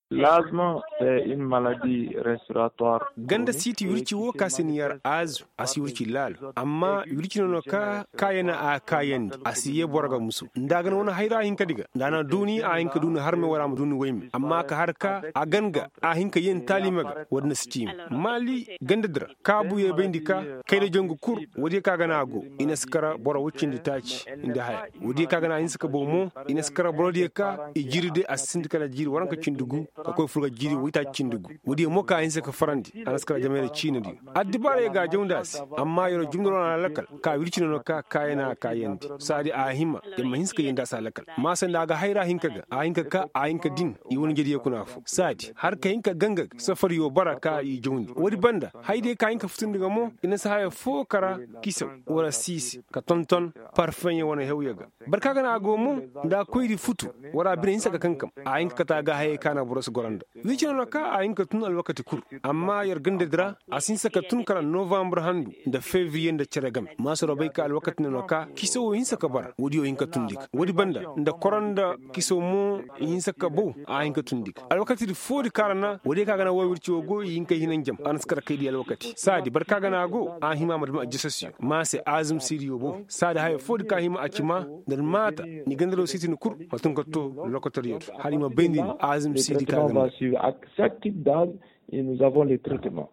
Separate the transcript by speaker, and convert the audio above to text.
Speaker 1: L'asthme, c'est une maladie respiratoire.
Speaker 2: Ganda siti yurci wo kasiniyar azu asi yurci lal amma yurci no ka kayana a kayan asi ye borga musu ndaga wona hayra hinka diga dana duni a hinka duni har me wara mu duni waymi amma ka harka a ganga a hinka yin talimaga wadna stim mali ganda dira ka buye bindika kai da jongu kur wodi ka gana go ina skara bora wucin di taci inda haya wodi ka gana yin suka bomo ina skara brodi ka ijirde asindika na jiri waranka cindugu ka koy furga jiri wita cindugu wodi mo ka yin suka farandi anaskara jama'ar China di addibare ga jaundas amma yoro jumdoro na lakal ka wirci no ka kayana kayanti sadi a himma yamma hinska yinda sa lakal ma san daga haira hinka ga a hinka ka a hinka din yi wani gidi ya kuna fu sadi har ka hinka ganga safar yo baraka yi jaundi wadi banda haide ka hinka futun daga mo ina sa haya fo kara kisa wala sisi ka tonton parfum ya wani hewya ga barka gana agomo da koyri futu wala bin hinsa ka kankam a hinka ta ga haye kana buros goranda wirci no ka a hinka tun alwakati kur amma yar ganda dira asin saka tun kala november handu da fevrier da ceregam masu rabai ka alwakati no ka kiso yin saka bar wodi yin ka tundik wodi banda da koranda kiso mu yin saka bo a yin ka tundik alwakati di fodi karana wodi ka gana wai wurci go yin ka hinan jam an skara kai di alwakati sadi barka gana go a hima madma ajisasi ma se azum siriyo bo sadi hay fodi ka hima akima da mata ni gandalo siti ni kur watun ka to lokatoriyo halima bendin azum sidi ka gana
Speaker 1: et nous avons les traitements.